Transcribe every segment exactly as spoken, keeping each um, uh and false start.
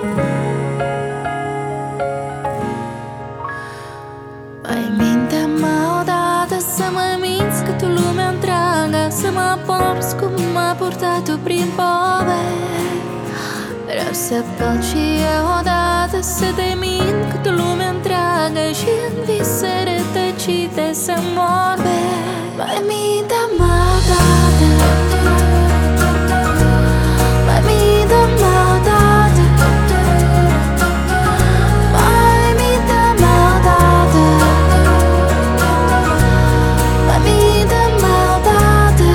Mai minte-mă odată să mă minți că tu lumea întreagă, să mă porți cum m-a purtat tu prin povești. Vreau să pot și eu odată să te mint că tu lumea întreagă și în vise rătăcite să vorbești. Mai minte-mă odată, mai minte-mă odată, mai minte-mă odată, mai minte-mă odată.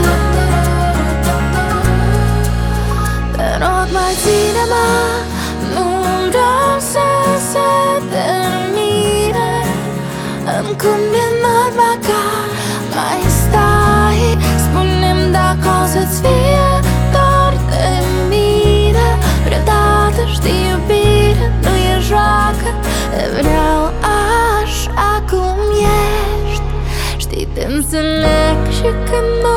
Te rog, mai ține-mă, nu vreau să se termine. Îmi convine măcar mai stai. Spune-mi dacă o să-ți fie dor de mine. Vreodată știi, iubire nu e joacă. Te vreau așa cum ești. Știi, te înțeleg și când nu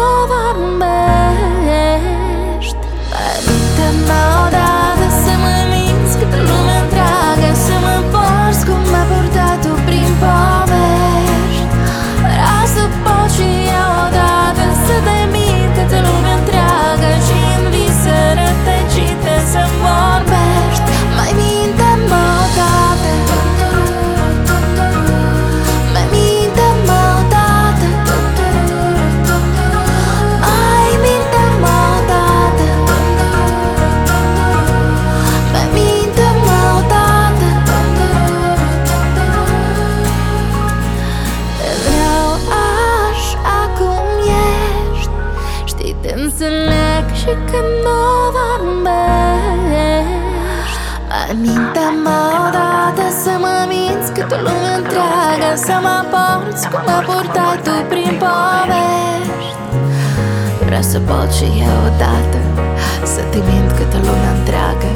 vorbești. Mai minte-mă odată să mă minți cât lumea întreagă, să mă porți cum m-a purtat tu prin povești. Vreau să pot și eu odată să te mint cât lumea întreagă și în vise rătăcite să vorbești. Mai minte-mă odată, mai minte-mă odată, mai minte-mă odată, mai minte-mă odată. Te vreau așa cum ești. Știi, te înțeleg și când nu vorbești. Mai minte-mă odată să mă minți cât o lume întreagă, să mă porți cum m-a purtat tu prin povești. Vreau să pot și eu odată să te mint cât o lume întreagă